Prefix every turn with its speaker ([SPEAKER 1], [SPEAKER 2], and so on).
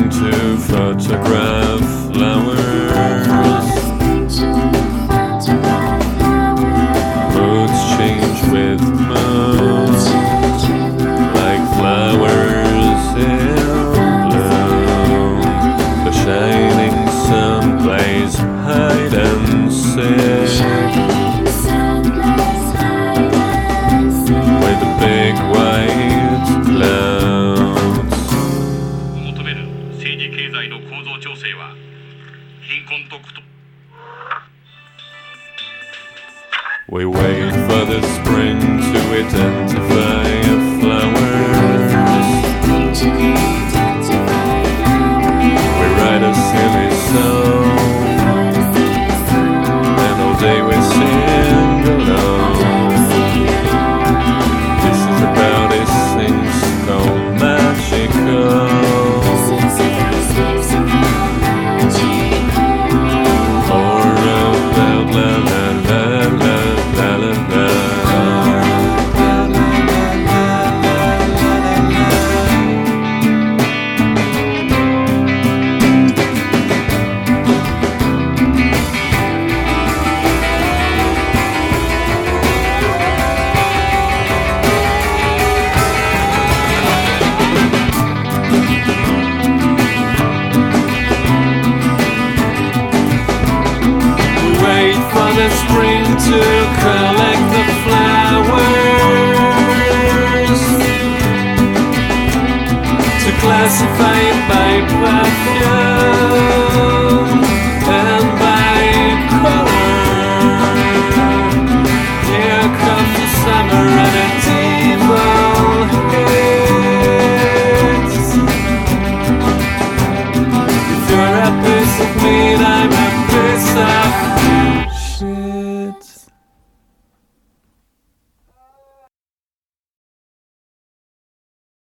[SPEAKER 1] spring to photograph flowers. Moods change with mood, like flowers in bloom. The shining sun plays hide and seek with the big white clouds.
[SPEAKER 2] 求める政治経済の構造調整は貧困と苦闘
[SPEAKER 1] We wait for the spring to identify a flower. We write a silly song, and all day we sing along. This is about these things called magical. Or about la la la la la la la. The spring to collect the flowers, to classify